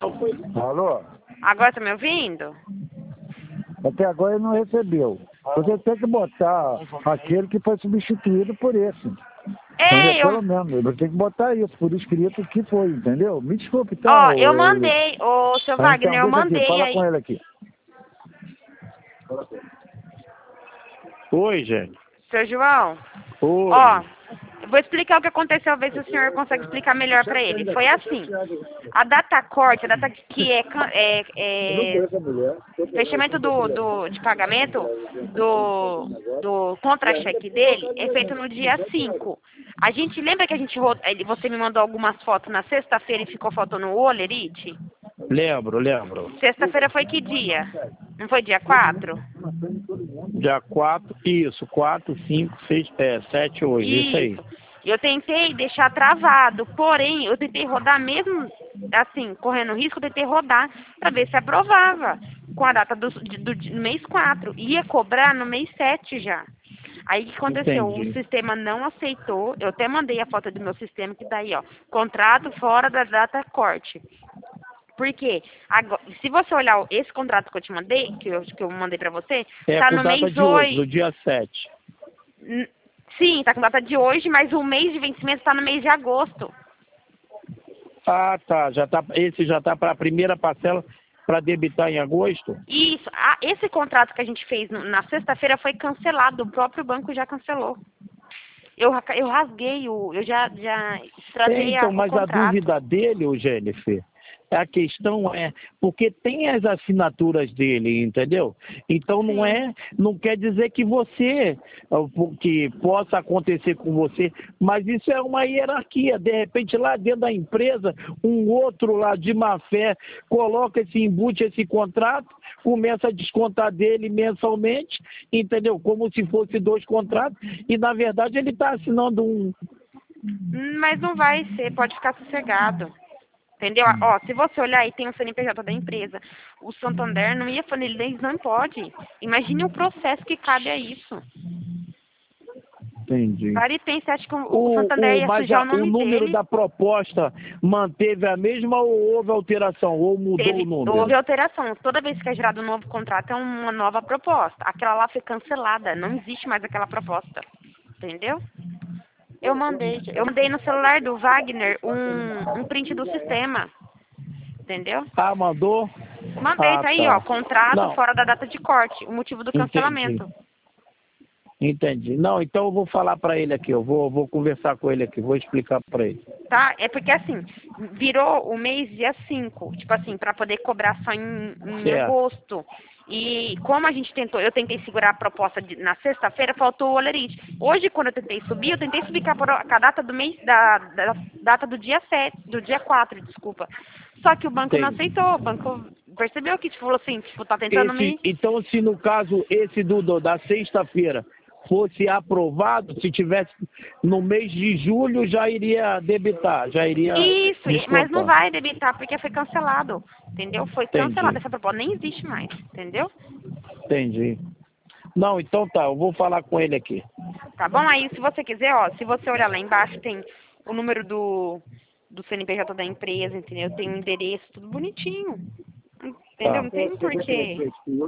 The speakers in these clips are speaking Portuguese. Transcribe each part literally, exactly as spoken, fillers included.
Alô? Agora tá me ouvindo? Até agora ele não recebeu. Você tem que botar aquele que foi substituído por esse. Entendeu? Ei, Pelo eu... menos, você tem que botar isso, por escrito que foi, entendeu? Me desculpe, Ó, então. eu Eu... mandei, ô, seu Ah, então, Wagner, eu deixa aqui, mandei fala aí. com ele aqui. Oi, gente. Seu João, Oi. ó, eu vou explicar o que aconteceu, ver se o senhor consegue explicar melhor pra ele. Foi assim, a data corte, a data que é, can- é, é fechamento do, do, de pagamento do, do contra-cheque dele é feito no dia cinco. A gente, lembra que a gente, ro- ele- você me mandou algumas fotos na sexta-feira e ficou faltando o olerite? Lembro, lembro. Sexta-feira foi que dia? Não foi dia quatro? Dia quatro, isso, quatro, cinco, seis, é, sete, oito, isso aí. Isso. Eu tentei deixar travado, porém, eu tentei rodar mesmo, assim, correndo risco, eu tentei rodar para ver se aprovava com a data do, de- do, de- no mês quatro. Ia cobrar no mês sete já. Aí o que aconteceu? Entendi. O sistema não aceitou. Eu até mandei a foto do meu sistema, que daí, ó, contrato fora da data corte. Por quê? Agora, se você olhar o- esse contrato que eu te mandei, que eu, que eu mandei pra você, É tá com no data mês de hoje, oito. do dia sete. N- Sim, tá com data de hoje, mas o mês de vencimento tá no mês de agosto. Ah, tá. Já tá, esse já tá para a primeira parcela para debitar em agosto? Isso, a- esse contrato que a gente fez no- na sexta-feira foi cancelado, o próprio banco já cancelou. Eu, ra- eu rasguei o, eu já, já É, extravei a- então, o mas a contrato. dúvida dele, ô Jennifer, a questão é, porque tem as assinaturas dele, entendeu? Então não Sim. é, não quer dizer que você, ó, que possa acontecer com você, mas isso é uma hierarquia. De repente lá dentro da empresa, um outro lá de má fé coloca esse embute, esse contrato, começa a descontar dele mensalmente, entendeu? Como se fosse dois contratos, e na verdade ele está assinando um. Hum, Mas não vai ser, pode ficar sossegado. Entendeu? Ó, se você olhar aí, tem o C N P J da empresa. O Santander não ia fazer, eles não pode. Imagine o processo que cabe a isso. Entendi. Para e pense, acha que o, o O, Santander o, ia mas sujar a- o o nome número dele? da proposta manteve a mesma ou houve alteração? Ou mudou Teve, o número? houve alteração. Toda vez que é gerado um novo contrato, é uma nova proposta. Aquela lá foi cancelada. Não existe mais aquela proposta. Entendeu? Eu mandei. Eu mandei no celular do Wagner um, um print do sistema. Entendeu? Ah, mandou? Mandei, Ah, tá aí, ó. tá. Contrato Não, fora da data de corte. O motivo do entendi. cancelamento. Entendi. Não, então eu vou falar para ele aqui, eu vou, vou conversar com ele aqui, vou explicar para ele. Tá? É porque assim, virou o mês dia cinco, tipo assim, para poder cobrar só em, em Certo. agosto. E como a gente tentou, eu tentei segurar a proposta de- na sexta-feira, faltou o olerite. Hoje, quando eu tentei subir, eu tentei subir com a, pro- com a data do mês, da, da data do dia sete, do dia quatro, desculpa. Só que o banco não Entendi. aceitou, o banco percebeu que, tipo, falou assim, tipo, tá tentando Esse, me... então, se no caso esse do, do- da sexta-feira fosse aprovado, se tivesse no mês de julho, já iria debitar, já iria Isso, e- mas não descontar. vai debitar porque foi cancelado, entendeu? Foi cancelado Entendi. essa proposta, nem existe mais, entendeu? Entendi. Não, então tá, eu vou falar com ele aqui. Tá bom? Aí, se você quiser, ó, se você olhar lá embaixo, tem o número do, do C N P J da empresa, entendeu? Tem o endereço, tudo bonitinho. Entendeu? Tá. Não tem porquê.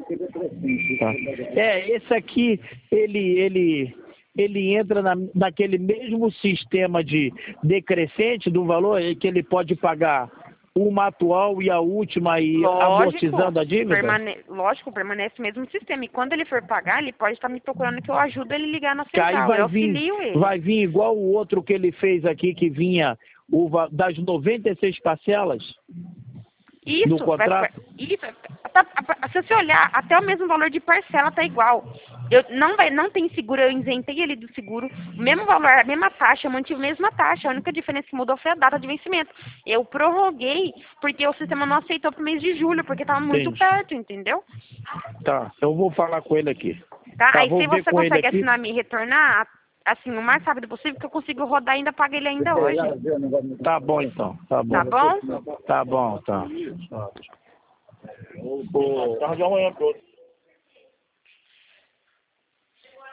Tá. É, esse aqui, ele, ele, ele entra na, naquele mesmo sistema de decrescente do valor que ele pode pagar uma atual e a última e amortizando a dívida? permane lógico, permanece o mesmo sistema. E quando ele for pagar, ele pode estar me procurando que eu ajudo ele a ligar na Que aí central. Eu vai vir, auxilio ele. vai vir igual o outro que ele fez aqui, que vinha o, va- das noventa e seis parcelas Isso, no vai- contrato. isso, tá- se você olhar, até o mesmo valor de parcela tá igual. Eu, não, vai, não tem seguro, eu isentei ele do seguro, o mesmo valor, a mesma taxa, eu mantive a mesma taxa, a única diferença que mudou foi a data de vencimento. Eu prorroguei porque o sistema não aceitou pro mês de julho, porque tava muito Entendi. perto, entendeu? Tá, eu vou falar com ele aqui. Tá? Tá, Aí vou se ver você com ele consegue aqui. assinar e me retornar, assim, o mais rápido possível, que eu consigo rodar e ainda pagar ele ainda hoje. Tá bom então, tá bom. Tá bom? Tá bom, tá. O carro de amanhã todo.